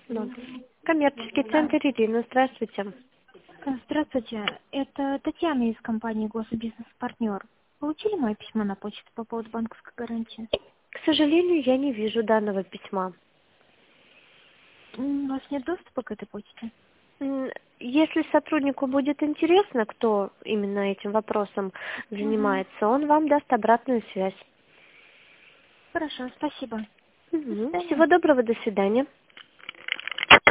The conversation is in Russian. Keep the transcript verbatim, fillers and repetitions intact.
Ну, коммерческий центр Ирина, здравствуйте. Здравствуйте, это Татьяна из компании «Госбизнес-партнер». Получили мое письмо на почту по поводу банковской гарантии? К сожалению, я не вижу данного письма. М, У вас нет доступа к этой почте? М, Если сотруднику будет интересно, кто именно этим вопросом Угу. занимается, он вам даст обратную связь. Хорошо, спасибо. До Мгм. свидания. Всего доброго, до свидания.